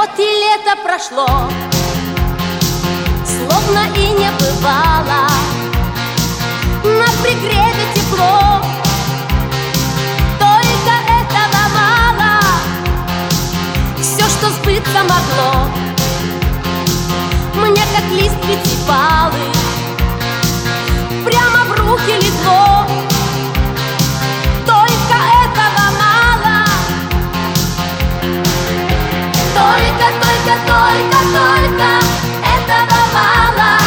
Вот и лето прошло, словно и не бывало. На пригреве тепло, только этого мало. Все, что сбыться могло, мне как лист пятипалый прямо в руки легло. Только этого мало. Только этого мало.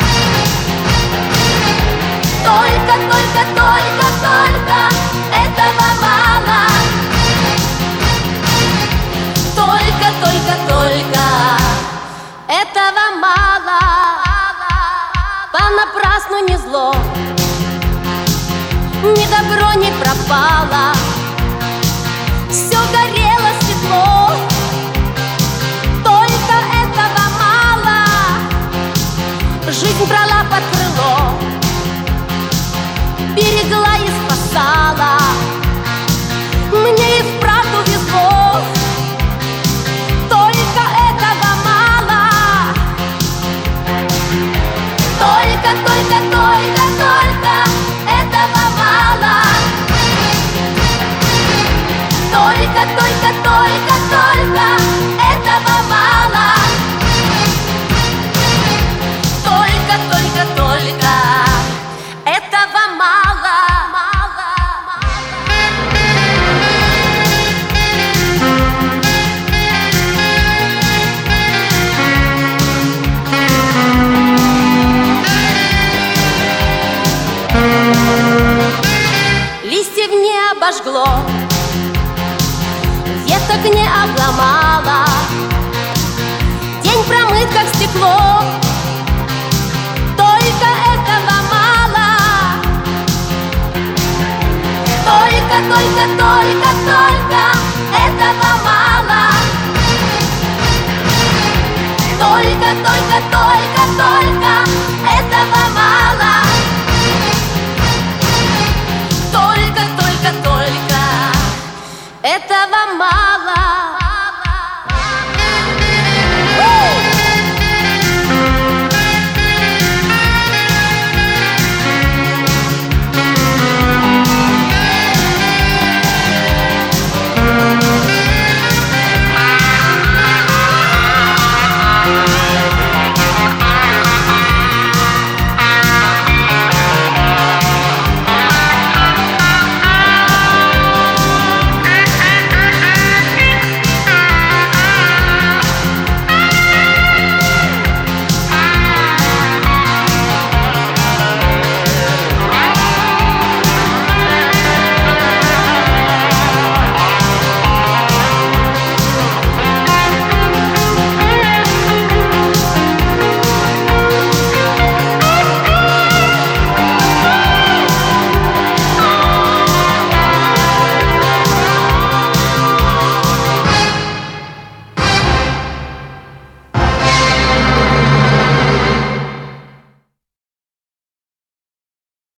Только этого мало. Только этого мало. Понапрасну не зло, ни добро не пропало. Все горело светло. Только этого мало. Жизнь брала под крыло, берегла и спасала. Мне и вправду везло. Только этого мало. Только этого мало. Только этого мало. Только этого мало. Листьев не обожгло, веток не обломало. День промыт, как стекло. Только этого мало. Только этого мало. Только этого мало. Только этого мало.